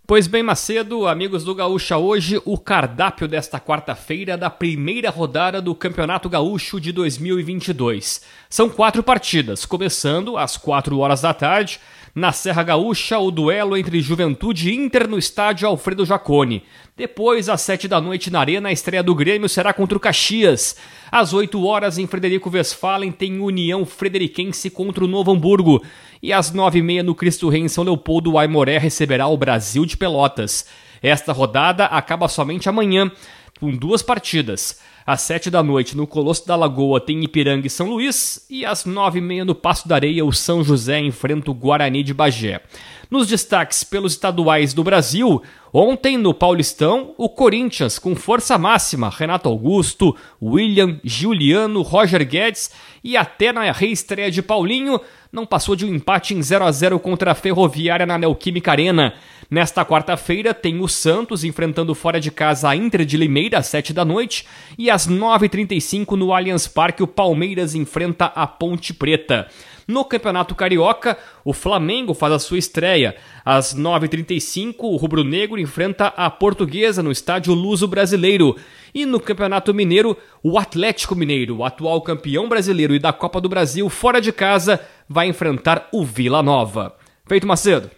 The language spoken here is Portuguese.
Pois bem, Macedo, amigos do Gaúcha, hoje o cardápio desta quarta-feira da primeira rodada do Campeonato Gaúcho de 2022. São 4 partidas, começando às 4 horas da tarde. Na Serra Gaúcha, o duelo entre Juventude e Inter no estádio Alfredo Jaconi. Depois, às 7 da noite na Arena, a estreia do Grêmio será contra o Caxias. Às 8 horas, em Frederico Westphalen, tem União Frederiquense contra o Novo Hamburgo. E às 9h30, no Cristo Rei, em São Leopoldo, o Aimoré receberá o Brasil de Pelotas. Esta rodada acaba somente amanhã, com 2 partidas. Às 7 da noite, no Colosso da Lagoa, tem Ipiranga e São Luís. E às 9h30, no Passo da Areia, o São José enfrenta o Guarani de Bagé. Nos destaques pelos estaduais do Brasil, ontem no Paulistão, o Corinthians com força máxima, Renato Augusto, William, Giuliano, Roger Guedes e até na reestreia de Paulinho, não passou de um empate em 0-0 contra a Ferroviária na Neoquímica Arena. Nesta quarta-feira tem o Santos enfrentando fora de casa a Inter de Limeira às 7 da noite e às 9h35 no Allianz Parque o Palmeiras enfrenta a Ponte Preta. No Campeonato Carioca, o Flamengo faz a sua estreia. Às 9h35, o Rubro Negro enfrenta a Portuguesa no estádio Luso Brasileiro. E no Campeonato Mineiro, o Atlético Mineiro, o atual campeão brasileiro e da Copa do Brasil, fora de casa, vai enfrentar o Vila Nova. Feito, Macedo.